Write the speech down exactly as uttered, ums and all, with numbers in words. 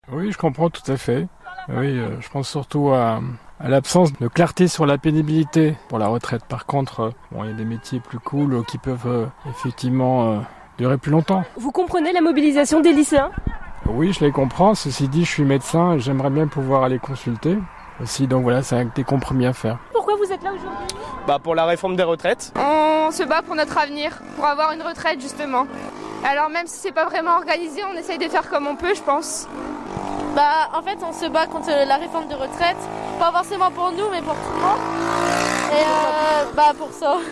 Oui, je comprends tout à fait. Oui, euh, je pense surtout à, à l'absence de clarté sur la pénibilité pour la retraite. Par contre, euh, bon, il y a des métiers plus cool euh, qui peuvent euh, effectivement euh, durer plus longtemps. Vous comprenez la mobilisation des lycéens ? Oui, je les comprends. Ceci dit, je suis médecin et j'aimerais bien pouvoir aller consulter aussi. Donc voilà, c'est un des compromis à faire. Pourquoi vous êtes là aujourd'hui ? Bah pour la réforme des retraites. On se bat pour notre avenir, pour avoir une retraite justement. Alors même si c'est pas vraiment organisé, on essaye de faire comme on peut, je pense. Bah en fait on se bat contre la réforme de retraite, pas forcément pour nous mais pour tout le monde. Et euh, bah pour ça.